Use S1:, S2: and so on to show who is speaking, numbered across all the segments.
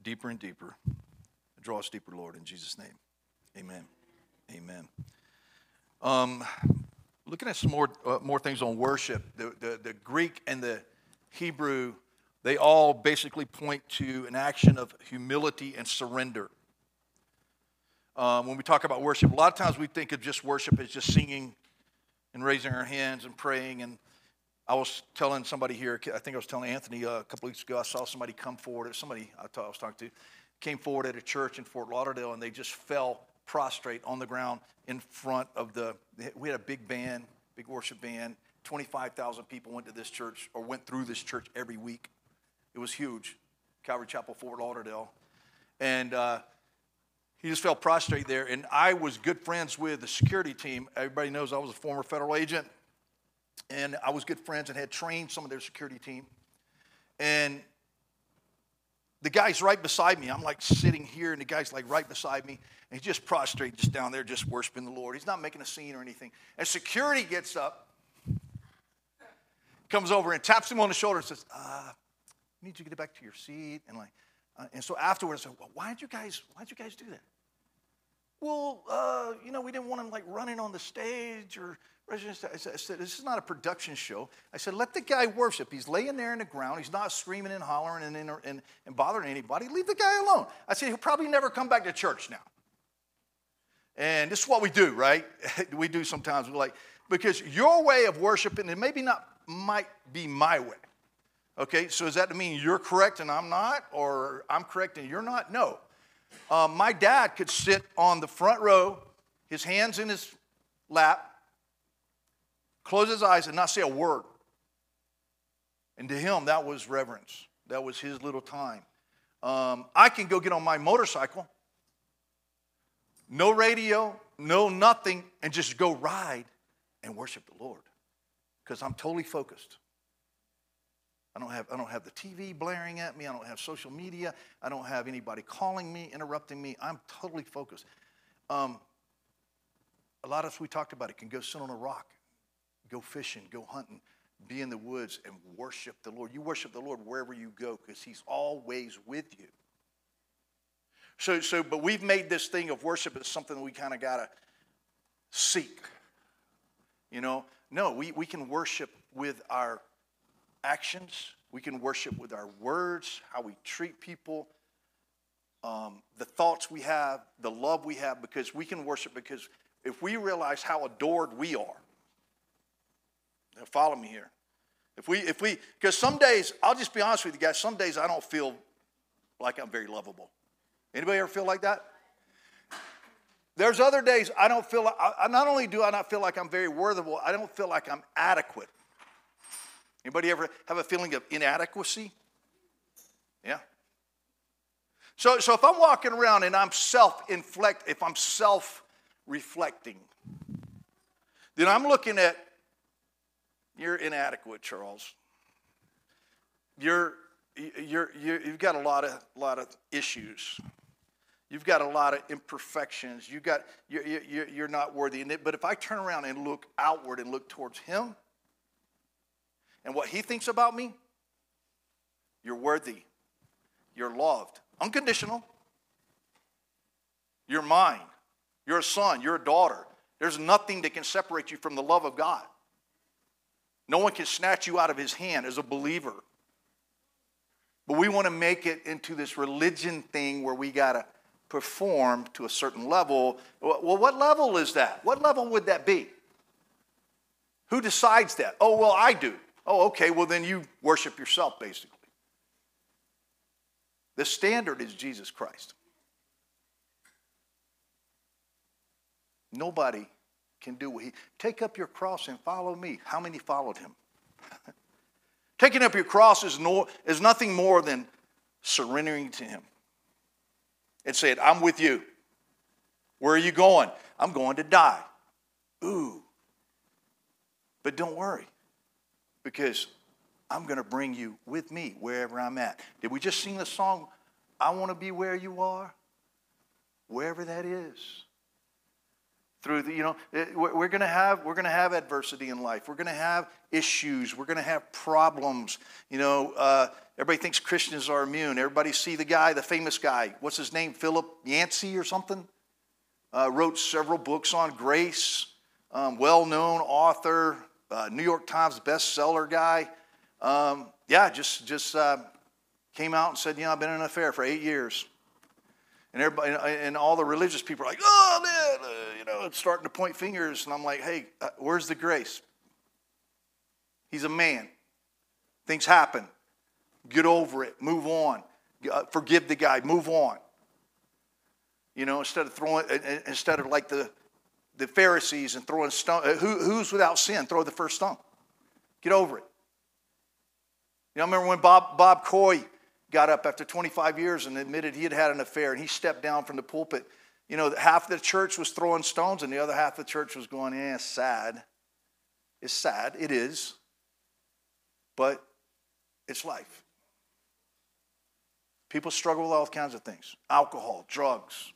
S1: deeper and deeper. Draw us deeper, Lord, in Jesus' name. Amen. Amen. Looking at some more things on worship, the Greek and the Hebrew, they all basically point to an action of humility and surrender. When we talk about worship, a lot of times we think of just worship as just singing and raising our hands and praying. And I was telling somebody here, I think I was telling Anthony a couple weeks ago, I saw somebody come forward, or somebody I thought I was talking to, came forward at a church in Fort Lauderdale, and they just fell prostrate on the ground in front of we had a big band, big worship band. 25,000 people went to this church, or went through this church every week. It was huge, Calvary Chapel, Fort Lauderdale. And he just fell prostrate there, and I was good friends with the security team. Everybody knows I was a former federal agent, and I was good friends and had trained some of their security team. And the guy's right beside me. I'm like sitting here, and the guy's like right beside me, and he's just prostrate, just down there, just worshiping the Lord. He's not making a scene or anything. And security gets up, comes over and taps him on the shoulder and says, "I need you to get back to your seat." And so afterwards, I said, "Well, why'd you guys do that?" "Well, we didn't want him like running on the stage or." I said, "This is not a production show." I said, "Let the guy worship. He's laying there in the ground. He's not screaming and hollering and bothering anybody. Leave the guy alone." I said, "He'll probably never come back to church now." And this is what we do, right? We do sometimes. We're like, because your way of worshiping, and might be my way. Okay, so does that mean you're correct and I'm not, or I'm correct and you're not? No. My dad could sit on the front row, his hands in his lap, close his eyes and not say a word. And to him, that was reverence. That was his little time. I can go get on my motorcycle, no radio, no nothing, and just go ride and worship the Lord because I'm totally focused. I don't have the TV blaring at me. I don't have social media. I don't have anybody calling me, interrupting me. I'm totally focused. A lot of us, we talked about it, can go sit on a rock, go fishing, go hunting, be in the woods and worship the Lord. You worship the Lord wherever you go because he's always with you. But we've made this thing of worship as something that we kind of got to seek. No, we can worship with our actions. We can worship with our words, how we treat people, the thoughts we have, the love we have, because we can worship because if we realize how adored we are. Now follow me here. Because some days, I'll just be honest with you guys, some days I don't feel like I'm very lovable. Anybody ever feel like that? There's other days I don't feel like, not only do I not feel like I'm very worthable, I don't feel like I'm adequate. Anybody ever have a feeling of inadequacy? Yeah. So if I'm walking around and I'm self-reflecting, then I'm looking at, you're inadequate, Charles. You've got a lot of issues. You've got a lot of imperfections. You're not worthy. But if I turn around and look outward and look towards him and what he thinks about me, you're worthy. You're loved. Unconditional. You're mine. You're a son. You're a daughter. There's nothing that can separate you from the love of God. No one can snatch you out of his hand as a believer. But we want to make it into this religion thing where we got to perform to a certain level. Well, what level is that? What level would that be? Who decides that? Oh, well, I do. Oh, okay, well, then you worship yourself, basically. The standard is Jesus Christ. Nobody can do what he... Take up your cross and follow me. How many followed him? Taking up your cross is nothing more than surrendering to him. And saying, I'm with you. Where are you going? I'm going to die. Ooh. But don't worry. Because I'm going to bring you with me wherever I'm at. Did we just sing the song, I want to be where you are? Wherever that is. through the, we're going to have adversity in life. We're going to have issues. We're going to have problems. Everybody thinks Christians are immune. Everybody see the famous guy. What's his name? Philip Yancey or something? Wrote several books on grace. Well-known author. New York Times bestseller guy. Just came out and said, I've been in an affair for 8 years. And everybody and all the religious people are like, oh, man, starting to point fingers. And I'm like, hey, where's the grace? He's a man. Things happen. Get over it. Move on. Forgive the guy. Move on. Instead of like the Pharisees and throwing stone. Who's without sin? Throw the first stone. Get over it. I remember when Bob Coy got up after 25 years and admitted he had had an affair, and he stepped down from the pulpit. Half the church was throwing stones, and the other half of the church was going, it's sad. It's sad. It is. But it's life. People struggle with all kinds of things. Alcohol, drugs.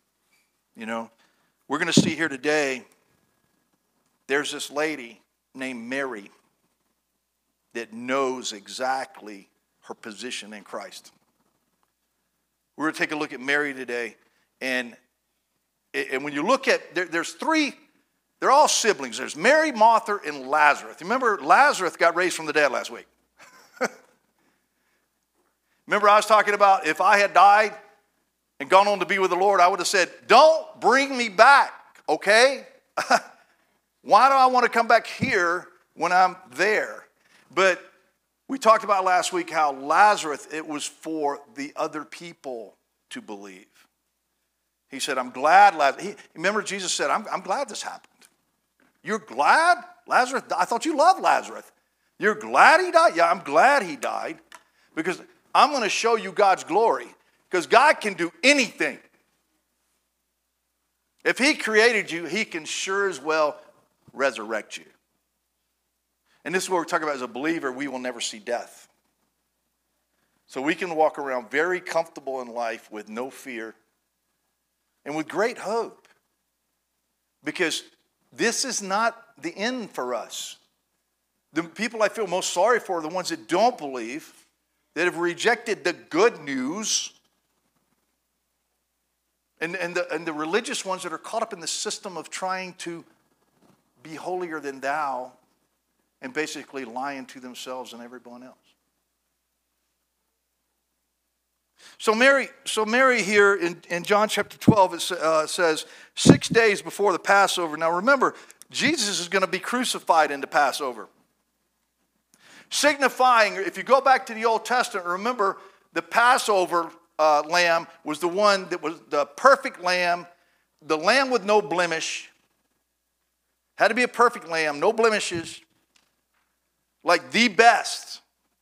S1: We're going to see here today, there's this lady named Mary that knows exactly her position in Christ. We're going to take a look at Mary today. And when you look at, there's three, they're all siblings. There's Mary, Martha, and Lazarus. Remember, Lazarus got raised from the dead last week. Remember, I was talking about if I had died and gone on to be with the Lord, I would have said, don't bring me back, okay? Why do I want to come back here when I'm there? But we talked about last week how Lazarus, it was for the other people to believe. He said, I'm glad, Lazarus. Remember Jesus said, I'm glad this happened. You're glad? Lazarus, I thought you loved Lazarus. You're glad he died? Yeah, I'm glad he died because I'm going to show you God's glory because God can do anything. If he created you, he can sure as well resurrect you. And this is what we're talking about as a believer, we will never see death. So we can walk around very comfortable in life with no fear and with great hope. Because this is not the end for us. The people I feel most sorry for are the ones that don't believe, that have rejected the good news, and the religious ones that are caught up in the system of trying to be holier than thou and basically lying to themselves and everyone else. So Mary here in John chapter 12, it says, 6 days before the Passover. Now remember, Jesus is going to be crucified in the Passover. Signifying, if you go back to the Old Testament, remember the Passover lamb was the one that was the perfect lamb, the lamb with no blemish. Had to be a perfect lamb, no blemishes. Like the best,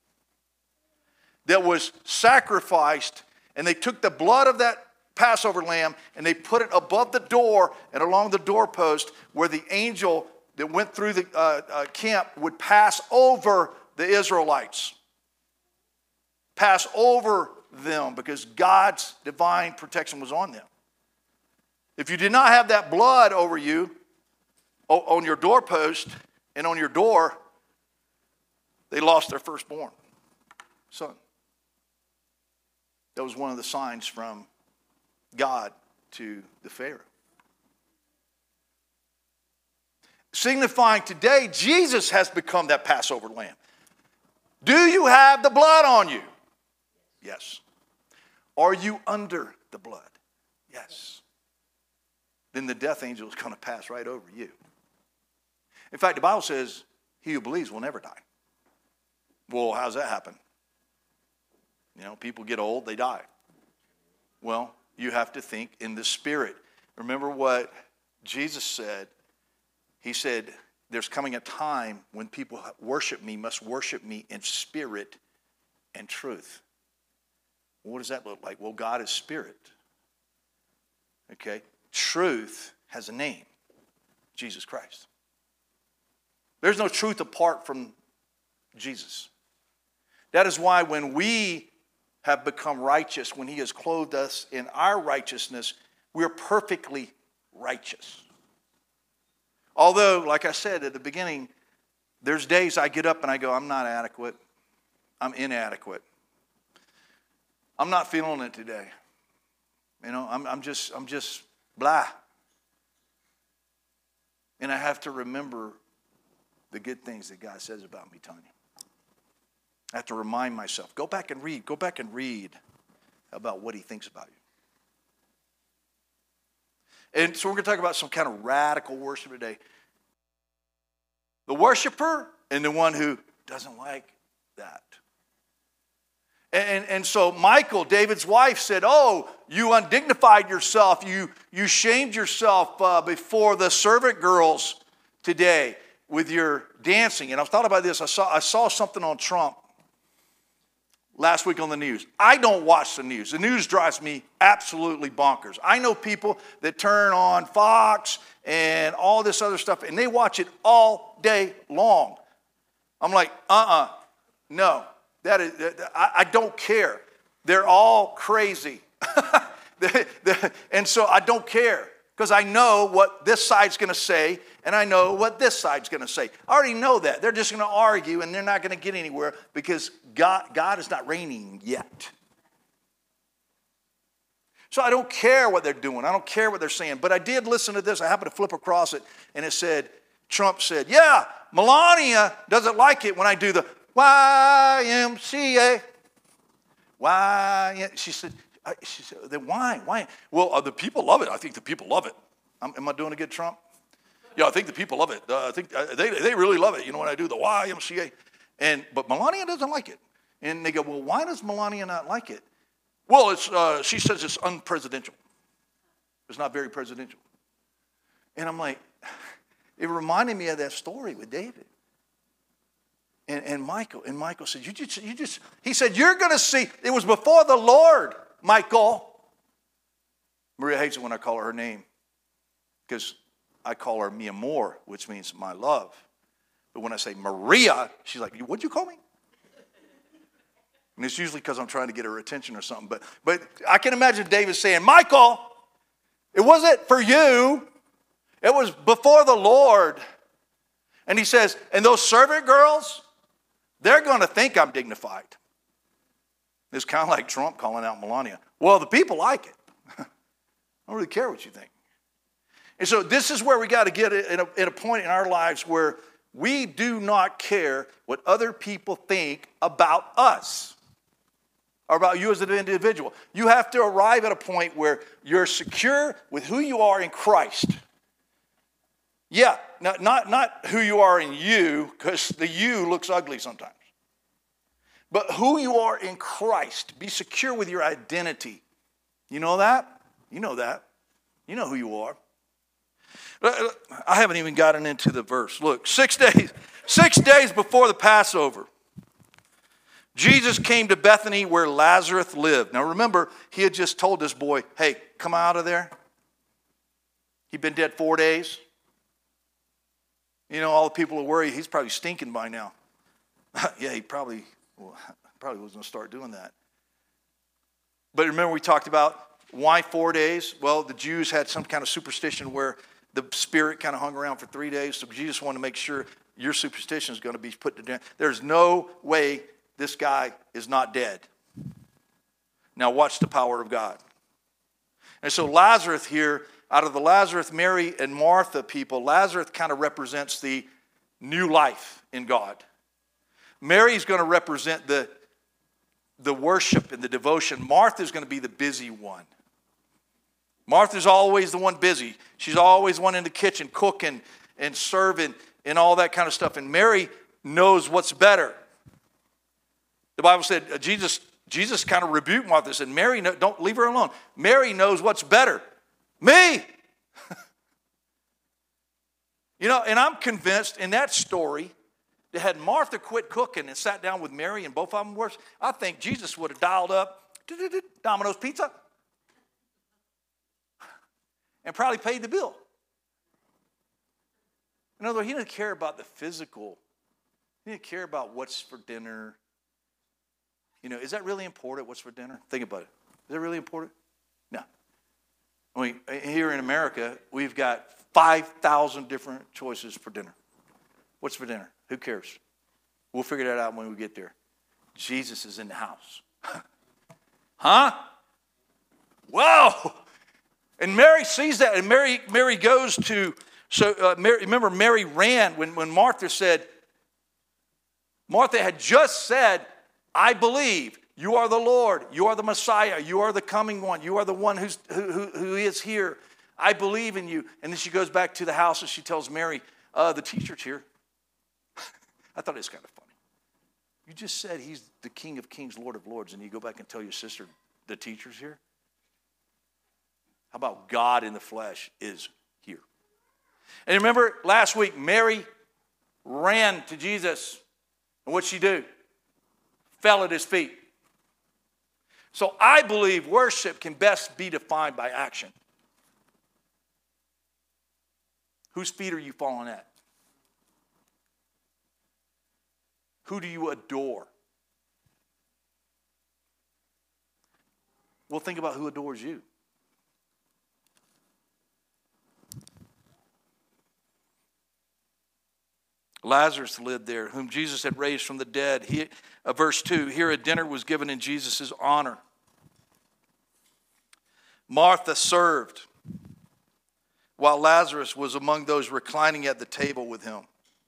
S1: that was sacrificed, and they took the blood of that Passover lamb and they put it above the door and along the doorpost where the angel that went through the camp would pass over the Israelites. Pass over them because God's divine protection was on them. If you did not have that blood over you, on your doorpost and on your door, they lost their firstborn son. That was one of the signs from God to the Pharaoh. Signifying today, Jesus has become that Passover lamb. Do you have the blood on you? Yes. Are you under the blood? Yes. Then the death angel is going to pass right over you. In fact, the Bible says, he who believes will never die. Well, how does that happen? People get old, they die. Well, you have to think in the Spirit. Remember what Jesus said. He said, there's coming a time when people must worship me in spirit and truth. What does that look like? Well, God is spirit. Okay? Truth has a name. Jesus Christ. There's no truth apart from Jesus. That is why when we have become righteous, when he has clothed us in our righteousness, we're perfectly righteous. Although, like I said at the beginning, there's days I get up and I go, I'm not adequate. I'm inadequate. I'm not feeling it today. You know, I'm just blah. And I have to remember the good things that God says about me, Tanya. I have to remind myself. Go back and read. Go back and read about what he thinks about you. And so we're going to talk about some kind of radical worship today. The worshiper and the one who doesn't like that. And so Michal, David's wife, said, oh, you undignified yourself. You shamed yourself before the servant girls today with your dancing. And I thought about this. I saw something on Trump last week on the news. I don't watch the news. The news drives me absolutely bonkers. I know people that turn on Fox and all this other stuff, and they watch it all day long. I'm like, no. I don't care. They're all crazy. And so I don't care because I know what this side's going to say and I know what this side's going to say. I already know that. They're just going to argue and they're not going to get anywhere because God is not reigning yet. So I don't care what they're doing. I don't care what they're saying. But I did listen to this. I happened to flip across it and it said, Trump said, yeah, Melania doesn't like it when I do the YMCA. Why? She said, then why? Why? Well, the people love it. I think the people love it. Am I doing a good Trump? Yeah, I think the people love it. I think they really love it. You know, when I do the YMCA. But Melania doesn't like it. And they go, well, why does Melania not like it? Well, she says it's unpresidential. It's not very presidential. And I'm like, it reminded me of that story with David. And Michal said, he said, you're going to see, it was before the Lord, Michal. Maria hates it when I call her name because I call her mi amor, which means my love. But when I say Maria, she's like, what'd you call me? And it's usually because I'm trying to get her attention or something. But I can imagine David saying, Michal, it wasn't for you. It was before the Lord. And he says, and those servant girls, they're going to think I'm dignified. It's kind of like Trump calling out Melania. Well, the people like it. I don't really care what you think. And so this is where we got to get at a point in our lives where we do not care what other people think about us or about you as an individual. You have to arrive at a point where you're secure with who you are in Christ. Yeah, not who you are in you, because the you looks ugly sometimes. But who you are in Christ. Be secure with your identity. You know that? You know that. You know who you are. I haven't even gotten into the verse. Look, 6 days before the Passover, Jesus came to Bethany where Lazarus lived. Now remember, he had just told this boy, hey, come out of there. He'd been dead 4 days. You know, all the people are worried he's probably stinking by now. Yeah, he probably was going to start doing that. But remember we talked about why 4 days? Well, the Jews had some kind of superstition where the spirit kind of hung around for 3 days. So Jesus wanted to make sure your superstition is going to be put to death. There's no way this guy is not dead. Now watch the power of God. And so Lazarus here, out of the Lazarus, Mary, and Martha people, Lazarus kind of represents the new life in God. Mary's going to represent the worship and the devotion. Martha's going to be the busy one. Martha's always the one busy. She's always one in the kitchen cooking and serving and all that kind of stuff. And Mary knows what's better. The Bible said Jesus kind of rebuked Martha and said, Mary, don't leave her alone. Mary knows what's better. Me. You know, and I'm convinced in that story that had Martha quit cooking and sat down with Mary and both of them worked, I think Jesus would have dialed up Domino's Pizza and probably paid the bill. In other words, he didn't care about the physical. He didn't care about what's for dinner. You know, is that really important, what's for dinner? Think about it. Is that really important? No. I mean, here in America, we've got 5,000 different choices for dinner. What's for dinner? Who cares? We'll figure that out when we get there. Jesus is in the house. Huh? Whoa! And Mary sees that, and Mary goes to, remember Mary ran when Martha said, Martha had just said, I believe you are the Lord, you are the Messiah, you are the coming one, you are the one who is here. I believe in you. And then she goes back to the house and she tells Mary, the teacher's here. I thought it was kind of funny. You just said he's the King of Kings, Lord of Lords, and you go back and tell your sister the teacher's here? How about God in the flesh is here? And remember last week, Mary ran to Jesus. And what'd she do? Fell at his feet. So I believe worship can best be defined by action. Whose feet are you falling at? Who do you adore? Well, think about who adores you. Lazarus lived there, whom Jesus had raised from the dead. Verse 2, here a dinner was given in Jesus' honor. Martha served, while Lazarus was among those reclining at the table with him.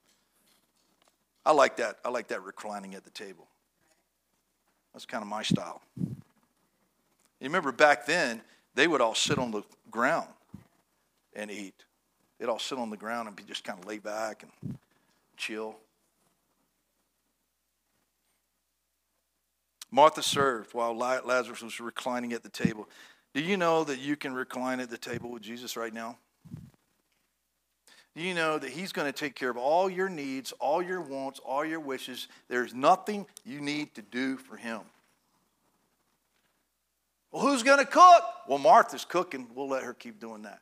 S1: I like that. I like that, reclining at the table. That's kind of my style. You remember back then, they would all sit on the ground and eat. They'd all sit on the ground and be just kind of lay back and chill. Martha served while Lazarus was reclining at the table. Do you know that you can recline at the table with Jesus right now? Do you know that he's going to take care of all your needs, all your wants, all your wishes? There's nothing you need to do for him. Well, who's going to cook? Well, Martha's cooking. We'll let her keep doing that.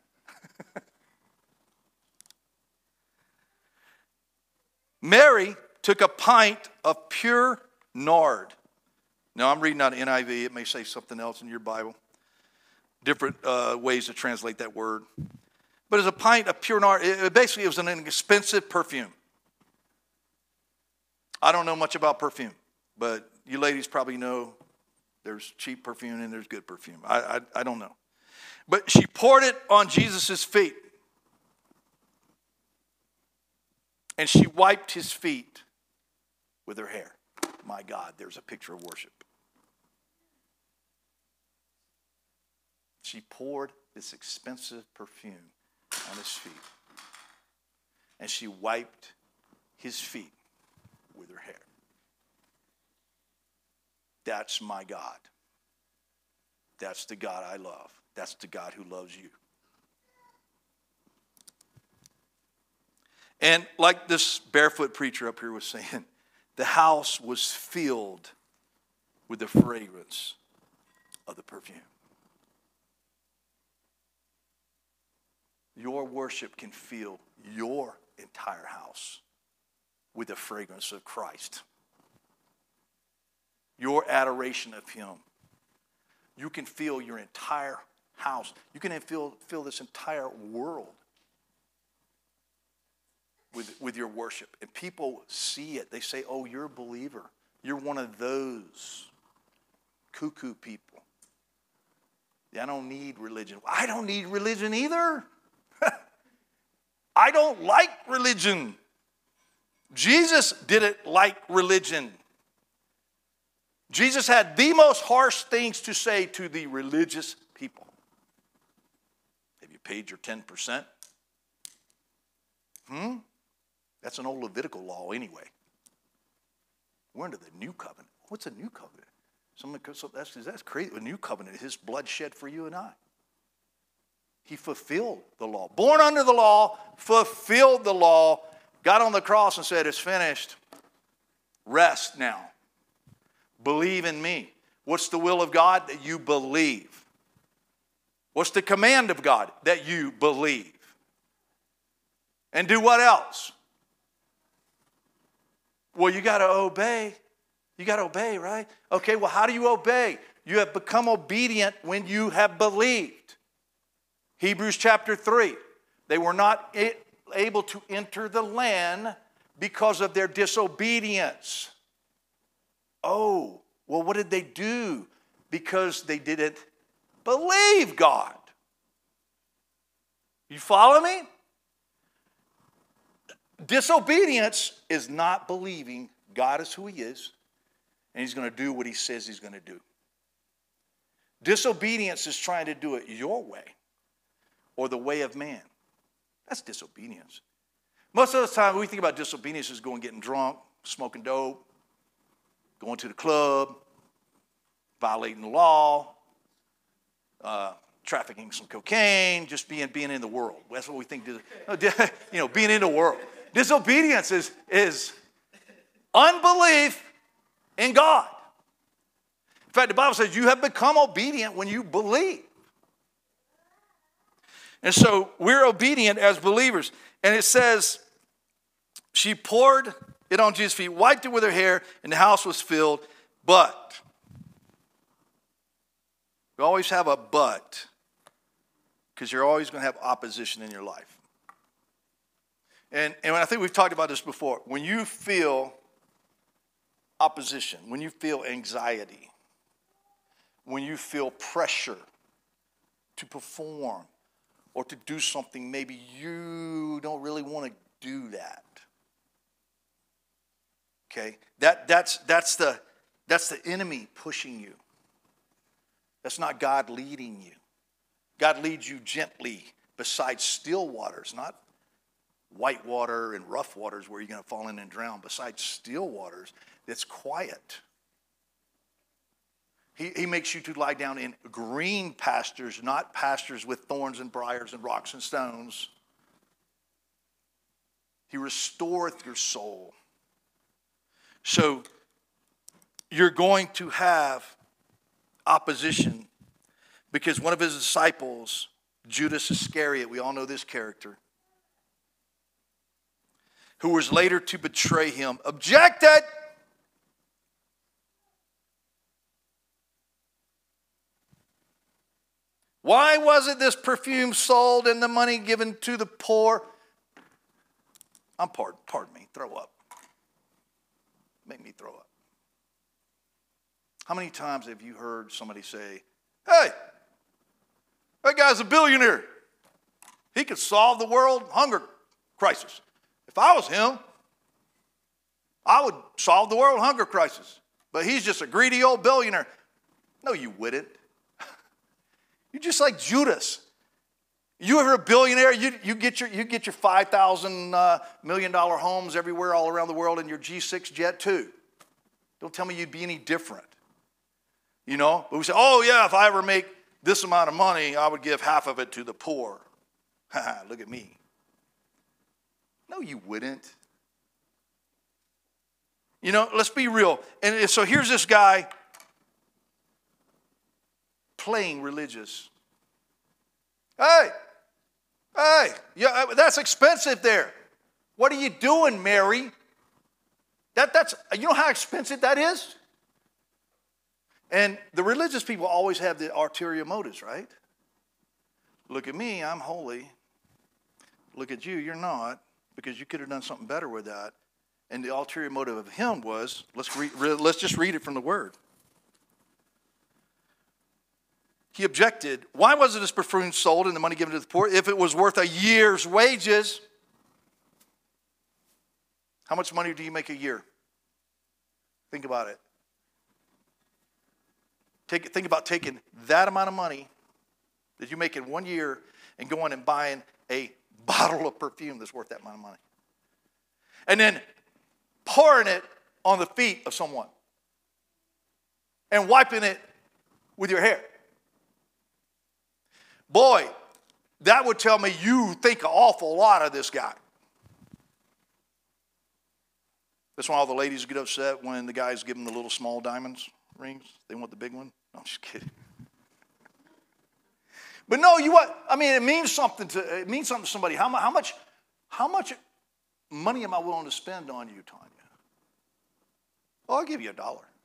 S1: Mary took a pint of pure nard. Now, I'm reading out of NIV. It may say something else in your Bible. Different ways to translate that word. But it's a pint of pure nard. Basically, it was an expensive perfume. I don't know much about perfume, but you ladies probably know there's cheap perfume and there's good perfume. I don't know. But she poured it on Jesus' feet. And she wiped his feet with her hair. My God, there's a picture of worship. She poured this expensive perfume on his feet. And she wiped his feet with her hair. That's my God. That's the God I love. That's the God who loves you. And like this barefoot preacher up here was saying, the house was filled with the fragrance of the perfume. Your worship can fill your entire house with the fragrance of Christ. Your adoration of him. You can fill your entire house. You can fill this entire world with your worship. And people see it. They say, oh, you're a believer. You're one of those cuckoo people. I don't need religion. I don't need religion either. I don't like religion. Jesus didn't like religion. Jesus had the most harsh things to say to the religious people. Have you paid your 10%? That's an old Levitical law anyway. We're under the new covenant. What's a new covenant? That's crazy. A new covenant, his blood shed for you and I. He fulfilled the law. Born under the law, fulfilled the law, got on the cross and said, it's finished. Rest now. Believe in me. What's the will of God? That you believe. What's the command of God? That you believe. And do what else? Well, you got to obey. You got to obey, right? Okay, well, how do you obey? You have become obedient when you have believed. Hebrews chapter 3. They were not able to enter the land because of their disobedience. Oh, well, what did they do? Because they didn't believe God. You follow me? Disobedience is not believing God is who he is, and he's going to do what he says he's going to do. Disobedience is trying to do it your way or the way of man. That's disobedience. Most of the time, we think about disobedience as going getting drunk, smoking dope, going to the club, violating the law, trafficking some cocaine, just being in the world. That's what we think. Being in the world. Disobedience is unbelief in God. In fact, the Bible says you have become obedient when you believe. And so we're obedient as believers. And it says she poured it on Jesus' feet, wiped it with her hair, and the house was filled. But, you always have a but, because you're always going to have opposition in your life. And I think we've talked about this before. When you feel opposition, when you feel anxiety, when you feel pressure to perform or to do something, maybe you don't really want to do that. Okay? That's the enemy pushing you. That's not God leading you. God leads you gently beside still waters, not white water and rough waters where you're going to fall in and drown. Beside still waters, that's quiet. He makes you to lie down in green pastures, not pastures with thorns and briars and rocks and stones. He restoreth your soul. So you're going to have opposition because one of his disciples, Judas Iscariot, we all know this character, who was later to betray him, objected. Why wasn't this perfume sold and the money given to the poor? Pardon me, throw up. Make me throw up. How many times have you heard somebody say, hey, that guy's a billionaire. He could solve the world hunger crisis. If I was him, I would solve the world hunger crisis. But he's just a greedy old billionaire. No, you wouldn't. You're just like Judas. You ever a billionaire? You get your $5,000 million homes everywhere all around the world in your G6 jet too. Don't tell me you'd be any different. You know? But we say, oh yeah, if I ever make this amount of money, I would give half of it to the poor. Look at me. No, you wouldn't. You know, let's be real. And so here's this guy playing religious. Hey, yeah, that's expensive there. What are you doing, Mary? That's you know how expensive that is? And the religious people always have the ulterior motives, right? Look at me, I'm holy. Look at you, you're not, because you could have done something better with that. And the ulterior motive of him was, let's just read it from the word. He objected, why wasn't this perfume sold and the money given to the poor if it was worth a year's wages? How much money do you make a year? Think about it. Think about taking that amount of money that you make in 1 year and going and buying a bottle of perfume that's worth that amount of money. And then pouring it on the feet of someone and wiping it with your hair. Boy, that would tell me you think an awful lot of this guy. That's why all the ladies get upset when the guys give them the little small diamonds rings. They want the big one. No, I'm just kidding. But no, it means something to somebody. How much money am I willing to spend on you, Tanya? Oh, I'll give you $1.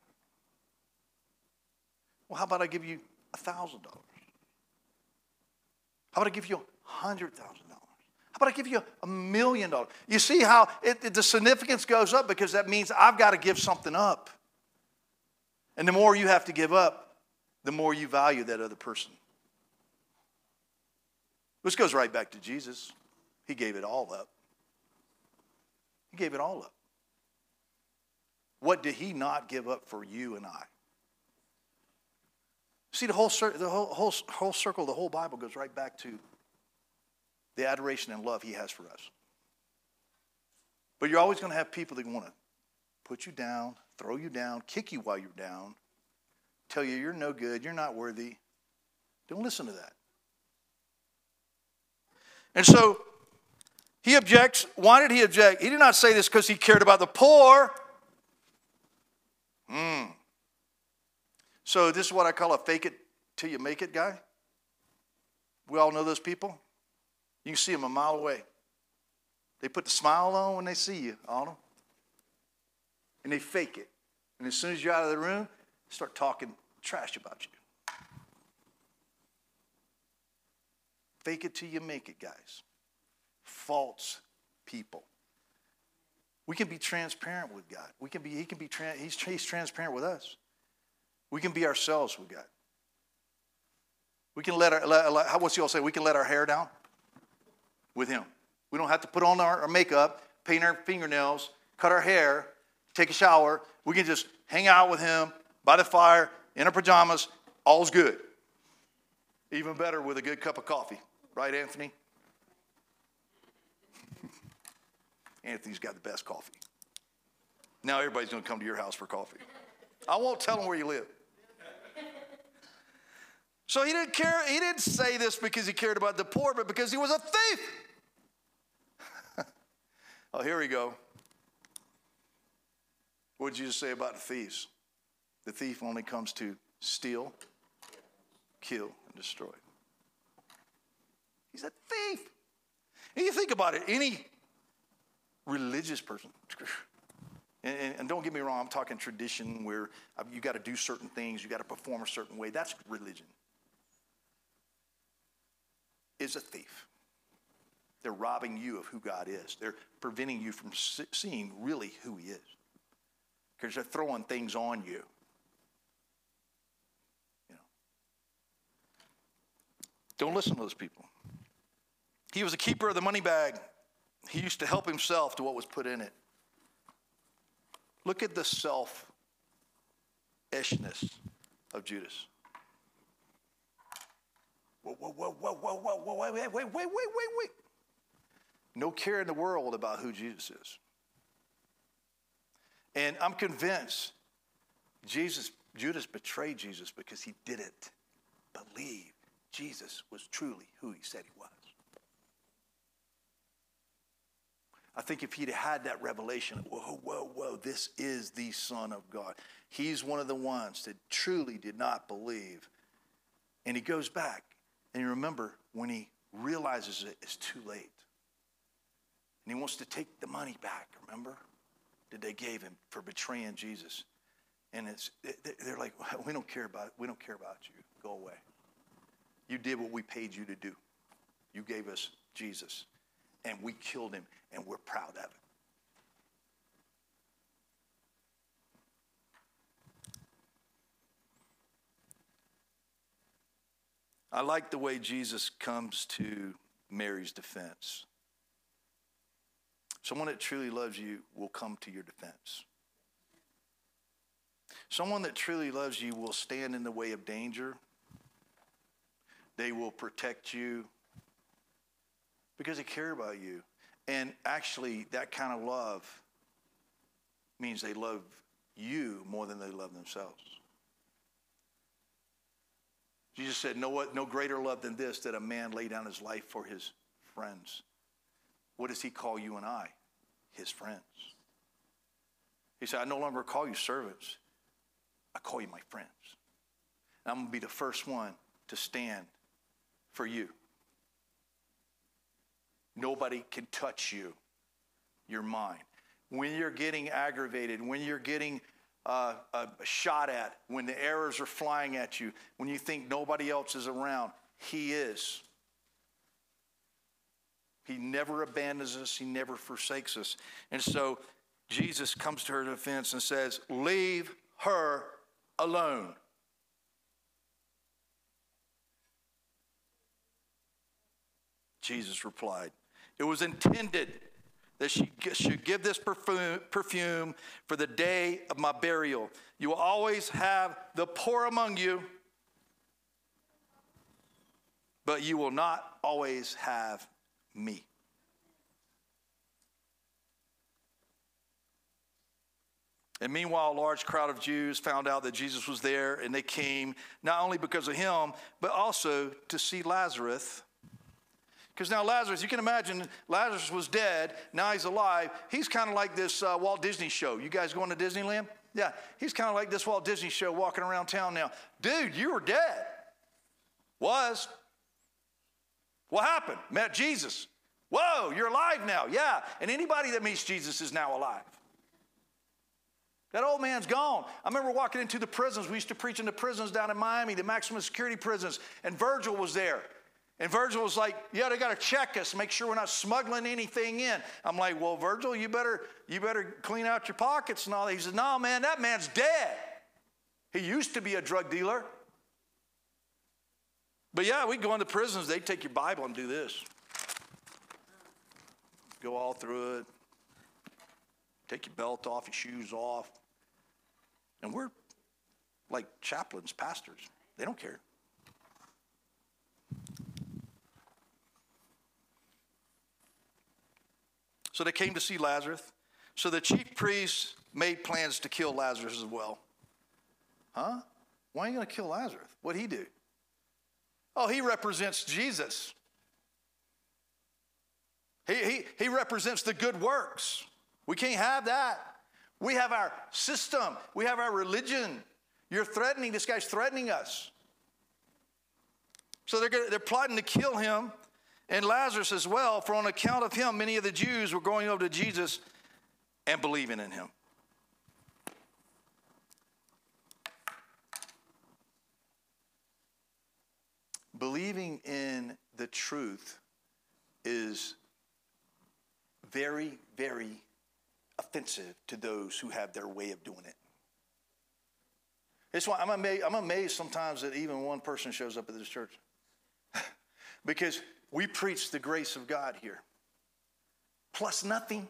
S1: Well, how about I give you $1,000? How about I give you $100,000? about I give you $1 million? You see how the significance goes up because that means I've got to give something up. And the more you have to give up, the more you value that other person. Which goes right back to Jesus. He gave it all up. He gave it all up. What did he not give up for you and I? See, the whole circle, the whole Bible goes right back to the adoration and love he has for us. But you're always going to have people that want to put you down, throw you down, kick you while you're down, tell you you're no good, you're not worthy. Don't listen to that. And so he objects. Why did he object? He did not say this because he cared about the poor. So this is what I call a fake it till you make it guy. We all know those people. You can see them a mile away. They put the smile on when they see you, on them. And they fake it. And as soon as you're out of the room, they start talking trash about you. Fake it till you make it, guys. False people. We can be transparent with God. He's transparent with us. We can be ourselves with God. We can what's he all say? We can let our hair down with him. We don't have to put on our makeup, paint our fingernails, cut our hair, take a shower. We can just hang out with him by the fire, in our pajamas. All's good. Even better with a good cup of coffee. Right, Anthony? Anthony's got the best coffee. Now everybody's going to come to your house for coffee. I won't tell them where you live. So he didn't care. He didn't say this because he cared about the poor, but because he was a thief. Oh, here we go. What did Jesus say about the thieves? The thief only comes to steal, kill, and destroy. He's a thief. And you think about it, any religious person, and don't get me wrong, I'm talking tradition where you got to do certain things, you got to perform a certain way. That's religion. Is a thief. They're robbing you of who God is. They're preventing you from seeing really who he is. Because they're throwing things on you. Don't listen to those people. He was a keeper of the money bag. He used to help himself to what was put in it. Look at the selfishness of Judas. Whoa, wait. No care in the world about who Jesus is. And I'm convinced Judas betrayed Jesus because he didn't believe Jesus was truly who he said he was. I think if he'd had that revelation, whoa, this is the Son of God. He's one of the ones that truly did not believe. And he goes back. And you remember, when he realizes it's too late. And he wants to take the money back, remember? That they gave him for betraying Jesus. And they're like, we don't care about you. Go away. You did what we paid you to do. You gave us Jesus. And we killed him, and we're proud of it. I like the way Jesus comes to Mary's defense. Someone that truly loves you will come to your defense. Someone that truly loves you will stand in the way of danger. They will protect you because they care about you. And actually, that kind of love means they love you more than they love themselves. Jesus said, no greater love than this, that a man lay down his life for his friends. What does he call you and I? His friends. He said, I no longer call you servants. I call you my friends. And I'm going to be the first one to stand for you. Nobody can touch you. You're mine. When you're getting aggravated, when you're getting shot at, when the arrows are flying at you, when you think nobody else is around, he is. He never abandons us. He never forsakes us. And so Jesus comes to her defense and says, leave her alone. Jesus replied, it was intended that she should give this perfume for the day of my burial. You will always have the poor among you, but you will not always have me. And meanwhile, a large crowd of Jews found out that Jesus was there, and they came not only because of him, but also to see Lazarus. Because now Lazarus, you can imagine, Lazarus was dead, now he's alive. He's kind of like this Walt Disney show. You guys going to Disneyland? Yeah, he's kind of like this Walt Disney show walking around town now. Dude, you were dead. Was. What happened? Met Jesus. Whoa, you're alive now. Yeah, and anybody that meets Jesus is now alive. That old man's gone. I remember walking into the prisons. We used to preach in the prisons down in Miami, the maximum security prisons, and Virgil was there. And Virgil was like, yeah, they got to check us, make sure we're not smuggling anything in. I'm like, well, Virgil, you better clean out your pockets and all that. He said, no, man, that man's dead. He used to be a drug dealer. But yeah, we go into prisons, they take your Bible and do this. Go all through it. Take your belt off, your shoes off. And we're like chaplains, pastors. They don't care. So they came to see Lazarus. So the chief priests made plans to kill Lazarus as well. Huh? Why are you going to kill Lazarus? What'd he do? Oh, he represents Jesus. He represents the good works. We can't have that. We have our system. We have our religion. You're threatening, this guy's threatening us. So they're plotting to kill him and Lazarus as well, for on account of him, many of the Jews were going over to Jesus and believing in him. Believing in the truth is very, very offensive to those who have their way of doing it. That's why I'm amazed sometimes that even one person shows up at this church. Because we preach the grace of God here. Plus nothing.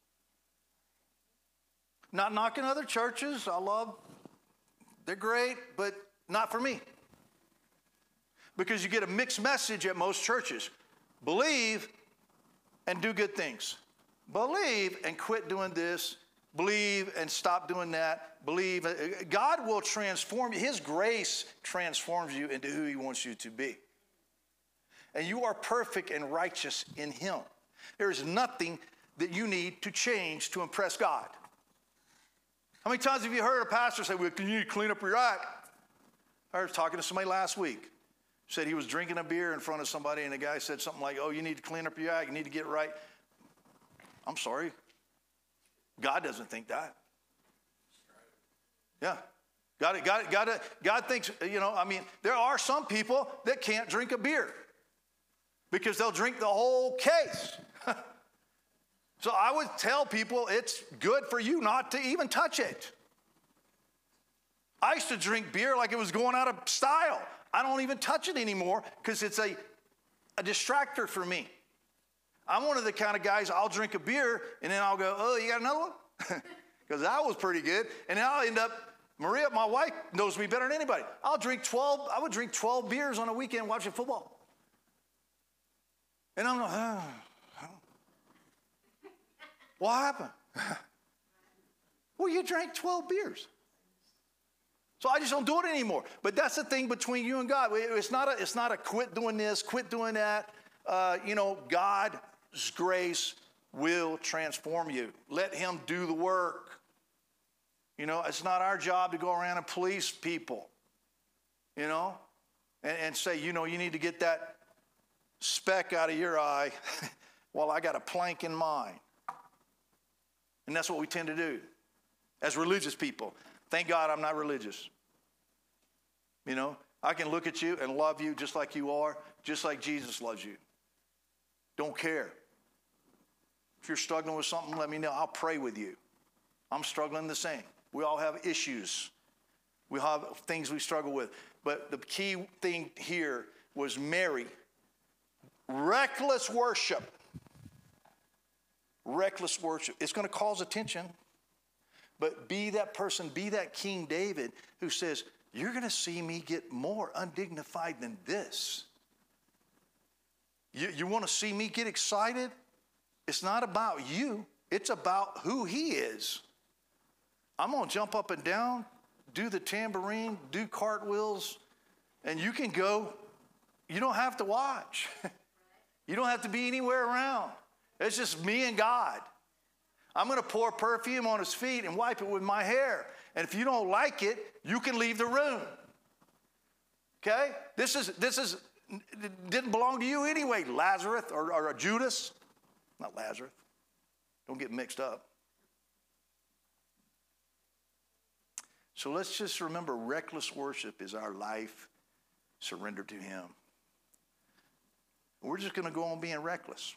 S1: Not knocking other churches. They're great, but not for me. Because you get a mixed message at most churches. Believe and do good things. Believe and quit doing this. Believe and stop doing that. Believe. God will transform you. His grace transforms you into who he wants you to be. And you are perfect and righteous in him. There is nothing that you need to change to impress God. How many times have you heard a pastor say, well, you need to clean up your act? I was talking to somebody last week. Said he was drinking a beer in front of somebody, and the guy said something like, oh, you need to clean up your act. You need to get right. I'm sorry. God doesn't think that. Yeah. God thinks, there are some people that can't drink a beer because they'll drink the whole case. So I would tell people it's good for you not to even touch it. I used to drink beer like it was going out of style. I don't even touch it anymore because it's a distractor for me. I'm one of the kind of guys, I'll drink a beer and then I'll go, oh, you got another one? Because that was pretty good. And then I'll end up, Maria, my wife, knows me better than anybody. I would drink 12 beers on a weekend watching football. And I'm like, what happened? Well, you drank 12 beers. So I just don't do it anymore. But that's the thing between you and God. It's not a quit doing this, quit doing that. God's grace will transform you. Let him do the work. It's not our job to go around and police people, and say, you need to get that speck out of your eye while I got a plank in mine. And that's what we tend to do as religious people. Thank God I'm not religious. I can look at you and love you just like you are, just like Jesus loves you. Don't care. If you're struggling with something, let me know. I'll pray with you. I'm struggling the same. We all have issues. We have things we struggle with. But the key thing here was Mary. Reckless worship. Reckless worship. It's going to cause attention. But be that person, be that King David who says, you're going to see me get more undignified than this. You want to see me get excited? It's not about you. It's about who he is. I'm going to jump up and down, do the tambourine, do cartwheels, and you can go. You don't have to watch. You don't have to be anywhere around. It's just me and God. I'm going to pour perfume on his feet and wipe it with my hair. And if you don't like it, you can leave the room. Okay? This didn't belong to you anyway, Lazarus or Judas. Not Lazarus. Don't get mixed up. So let's just remember, reckless worship is our life surrendered to him. We're just going to go on being reckless.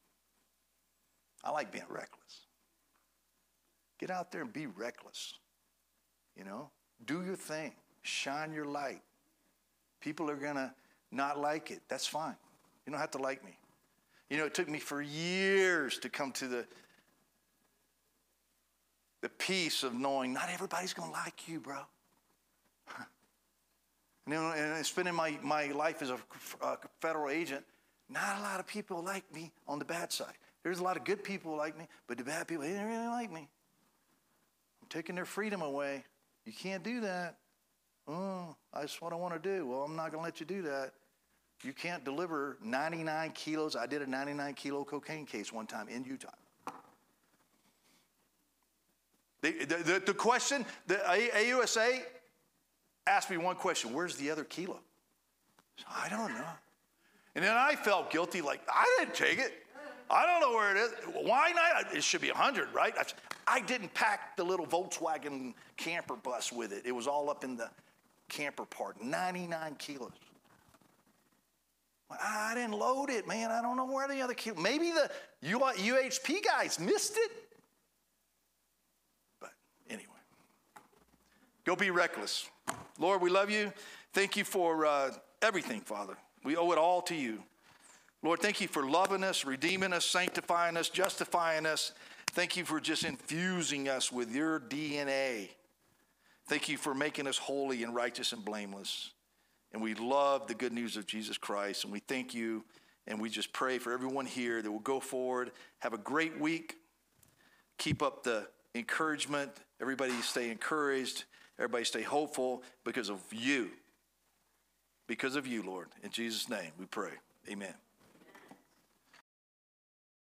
S1: I like being reckless. Get out there and be reckless. You know, do your thing. Shine your light. People are going to not like it. That's fine. You don't have to like me. You know, it took me for years to come to the peace of knowing not everybody's going to like you, bro. You know, and spending my life as a federal agent, not a lot of people like me on the bad side. There's a lot of good people who like me, but the bad people, they didn't really like me. I'm taking their freedom away. You can't do that. Oh, that's what I want to do. Well, I'm not going to let you do that. You can't deliver 99 kilos. I did a 99-kilo cocaine case one time in Utah. The question, the AUSA asked me one question: where's the other kilo? I don't know. And then I felt guilty, like, I didn't take it. I don't know where it is. Why not? It should be 100, right? I didn't pack the little Volkswagen camper bus with it. It was all up in the camper part, 99 kilos. I didn't load it, man. I don't know where the other kilo. Maybe the UHP guys missed it. But anyway, go be reckless. Lord, we love you. Thank you for everything, Father. We owe it all to you. Lord, thank you for loving us, redeeming us, sanctifying us, justifying us. Thank you for just infusing us with your DNA. Thank you for making us holy and righteous and blameless. And we love the good news of Jesus Christ. And we thank you. And we just pray for everyone here that will go forward. Have a great week. Keep up the encouragement. Everybody stay encouraged. Everybody stay hopeful because of you. Because of you, Lord. In Jesus' name we pray. Amen.